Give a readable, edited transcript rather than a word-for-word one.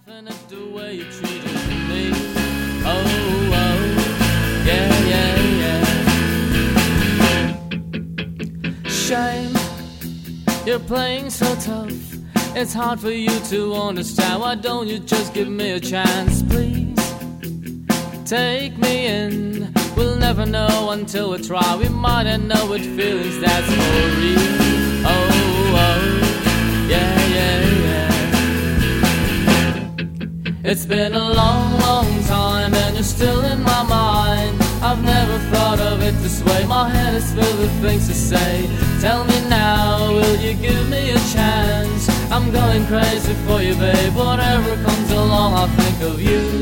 laughing at the way you treated me. Oh, oh, yeah, yeah, yeah. Shame, you're playing so tough. It's hard for you to understand. Why don't you just give me a chance, please? Take me in. We'll never know until we try. We might not know what feelings that's for real. Oh, oh, yeah, yeah, yeah. It's been a long, long time and you're still in my mind. I've never thought of it this way. My head is filled with things to say. Tell me now, will you give me a chance? I'm going crazy for you, babe. Whatever comes along, I'll think of you.